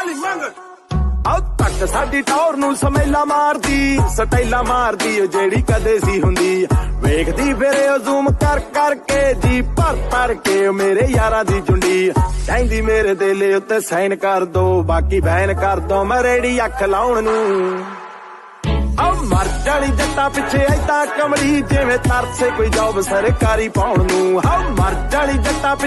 ਆਹ ਤੱਕ ਸਾਡੀ ਟੌਰ ਨੂੰ ਸਮੈਲਾ ਮਾਰਦੀ, ਸਟਾਈਲਾ ਮਾਰਦੀ ਓ ਜਿਹੜੀ ਕਦੇ ਸੀ ਹੁੰਦੀ। ਵੇਖਦੀ ਫਿਰ ਉਹ ਜ਼ੂਮ ਕਰ ਕਰਕੇ ਜੀ ਭਰ ਕੇ ਮੇਰੇ ਯਾਰਾਂ ਦੀ ਚੁੰਡੀ। ਕਹਿੰਦੀ ਮੇਰੇ ਦਿਲ ਉੱਤੇ ਸਾਈਨ ਕਰ ਦੋ, ਬਾਕੀ ਬੈਨ ਕਰ ਦੋ ਮੈਂ ਰੇੜੀ ਅੱਖ ਲਾਉਣ ਨੂੰ। ਆ ਮਰ ਜਾਣੀ ਜੱਟਾਂ ਪਿੱਛੇ ਏਦਾਂ ਕਮਲੀ, ਜਿਵੇਂ ਤਰਸੇ ਕੋਈ ਜੋਬ ਸਰਕਾਰੀ ਪਾਉਣ ਨੂੰ। ਆ ਮਰ ਜਾਣੀ ਜੱਟਾਂ